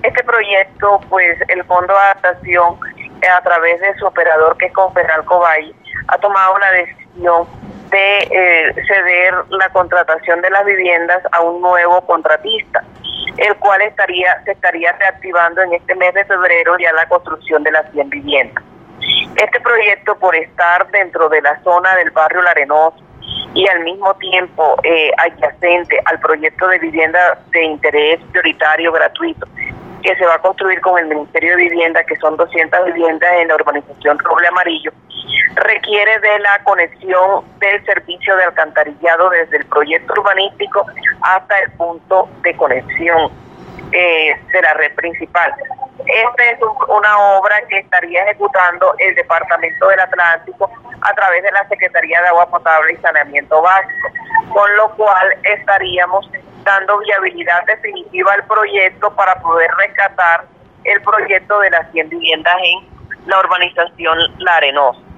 Este proyecto, pues el Fondo de Adaptación, a través de su operador, que es Confenalco Valle, ha tomado la decisión de ceder la contratación de las viviendas a un nuevo contratista, el cual se estaría reactivando en este mes de febrero ya la construcción de las 100 viviendas. Este proyecto, por estar dentro de la zona del barrio La Arenosa y al mismo tiempo adyacente al proyecto de vivienda de interés prioritario gratuito que se va a construir con el Ministerio de Vivienda, que son 200 viviendas en la urbanización Roble Amarillo, requiere de la conexión del servicio de alcantarillado desde el proyecto urbanístico hasta el punto de conexión de la red principal. Esta es una obra que estaría ejecutando el Departamento del Atlántico a través de la Secretaría de Agua Potable y Saneamiento Básico, con lo cual estaríamos dando viabilidad definitiva al proyecto para poder rescatar el proyecto de las 100 viviendas en la urbanización La Arenosa.